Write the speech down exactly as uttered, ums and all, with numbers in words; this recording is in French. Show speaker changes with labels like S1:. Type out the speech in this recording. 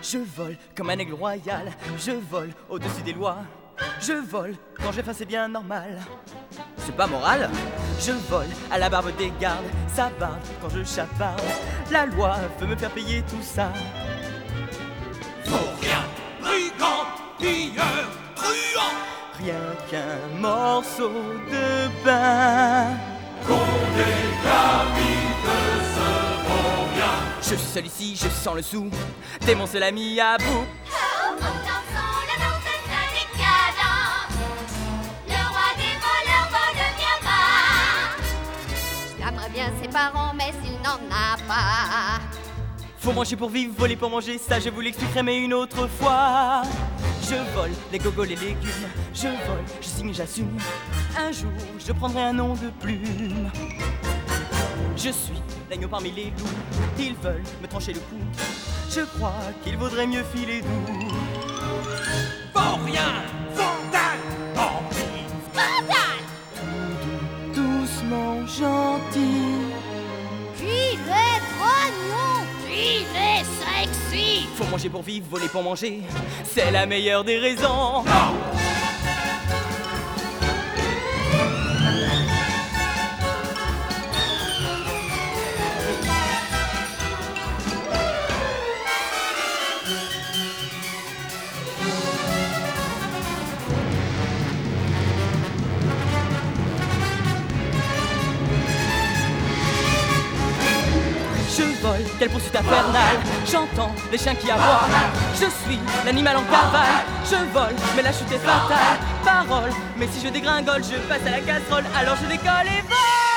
S1: Je vole comme un aigle royal, je vole au-dessus des lois. Je vole quand j'ai faim, c'est bien normal. C'est pas moral. Je vole à la barbe des gardes, ça barde quand je chaparde. La loi veut me faire payer tout ça.
S2: Vaurien, brigand, pilleur, truand,
S1: Rien qu'un morceau de pain.
S2: Condé David ce vaurien.
S1: Je suis seul ici, je sens le sou. Démon se l'a mis à bout.
S3: En dansant la danse d'un décadent, le roi des voleurs vole bien bas. J'aimerais bien ses parents, mais il n'en a pas.
S1: Faut manger pour vivre, voler pour manger, ça je vous l'expliquerai mais une autre fois. Je vole les gogos, les légumes, je vole, je signe, j'assume. Un jour, je prendrai un nom de plume. Je suis l'agneau parmi les loups, ils veulent me trancher le cou. Je crois qu'il vaudrait mieux filer doux.
S2: Vaurien, Vandale, Henri,
S3: Scandale!
S1: Doucement gentil.
S3: Il est grognon, il est sexy.
S1: Faut manger pour vivre, voler pour manger, c'est la meilleure des raisons. Je vole, quelle poursuite infernale. J'entends les chiens qui aboient. Je suis l'animal en cavale. Je vole, mais la chute est fatale. Parole, mais si je dégringole, je passe à la casserole. Alors je décolle et vole.